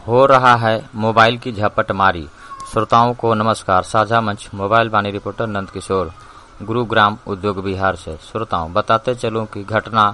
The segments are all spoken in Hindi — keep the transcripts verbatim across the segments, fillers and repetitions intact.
हो रहा है मोबाइल की झपटमारी। श्रोताओं को नमस्कार। साझा मंच मोबाइल वाणी रिपोर्टर नंद किशोर, गुरुग्राम उद्योग बिहार से। श्रोताओं, बताते चलूं कि घटना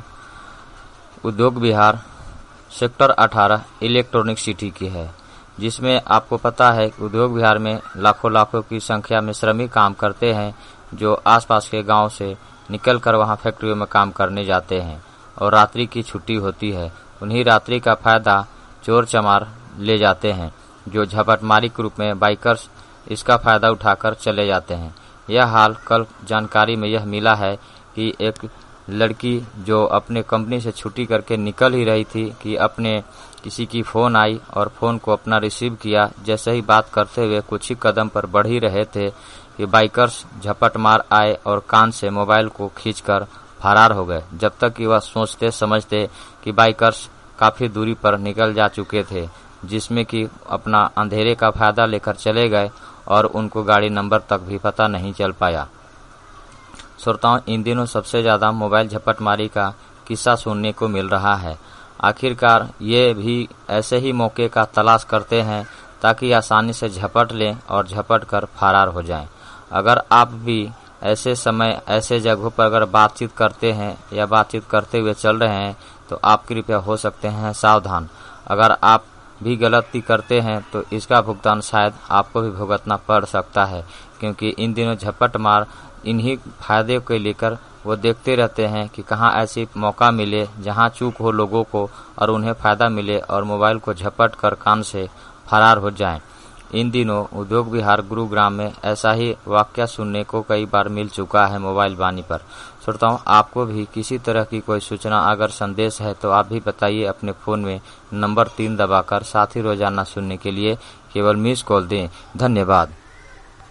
उद्योग बिहार सेक्टर अठारह इलेक्ट्रॉनिक सिटी की है, जिसमें आपको पता है कि उद्योग बिहार में लाखों लाखों की संख्या में श्रमिक काम करते हैं, जो आसपास के गांव से निकलकर वहां फैक्ट्रियों में काम करने जाते हैं और रात्रि की छुट्टी होती है। उन्हीं रात्रि का फायदा चोर चमार ले जाते हैं, जो झपटमारी के रूप में बाइकर्स इसका फायदा उठाकर चले जाते हैं। यह हाल कल जानकारी में यह मिला है कि एक लड़की जो अपने कंपनी से छुट्टी करके निकल ही रही थी कि अपने किसी की फ़ोन आई और फ़ोन को अपना रिसीव किया। जैसे ही बात करते हुए कुछ ही कदम पर बढ़ ही रहे थे कि बाइकर्स झपट मार आए और कान से मोबाइल को खींचकर फरार हो गए, जब तक कि वह सोचते समझते कि बाइकर्स काफ़ी दूरी पर निकल जा चुके थे, जिसमें कि अपना अंधेरे का फायदा लेकर चले गए और उनको गाड़ी नंबर तक भी पता नहीं चल पाया। श्रोताओं, इन दिनों सबसे ज़्यादा मोबाइल झपटमारी का किस्सा सुनने को मिल रहा है। आखिरकार ये भी ऐसे ही मौके का तलाश करते हैं ताकि आसानी से झपट लें और झपट कर फरार हो जाएं। अगर आप भी ऐसे समय ऐसे जगहों पर अगर बातचीत करते हैं या बातचीत करते हुए चल रहे हैं तो आप कृपया हो सकते हैं सावधान। अगर आप भी गलती करते हैं तो इसका भुगतान शायद आपको भी भुगतना पड़ सकता है, क्योंकि इन दिनों झपट मार इन्हीं फायदे को लेकर वो देखते रहते हैं कि कहाँ ऐसी मौका मिले जहाँ चूक हो लोगों को और उन्हें फायदा मिले और मोबाइल को झपट कर कान से फरार हो जाएं। इन दिनों उद्योग बिहार गुरुग्राम में ऐसा ही वाकया सुनने को कई बार मिल चुका है मोबाइल वाणी पर। श्रोताओं, आपको भी किसी तरह की कोई सूचना अगर संदेश है तो आप भी बताइए अपने फ़ोन में नंबर तीन दबाकर। साथ ही रोजाना सुनने के लिए केवल मिस कॉल दें। धन्यवाद।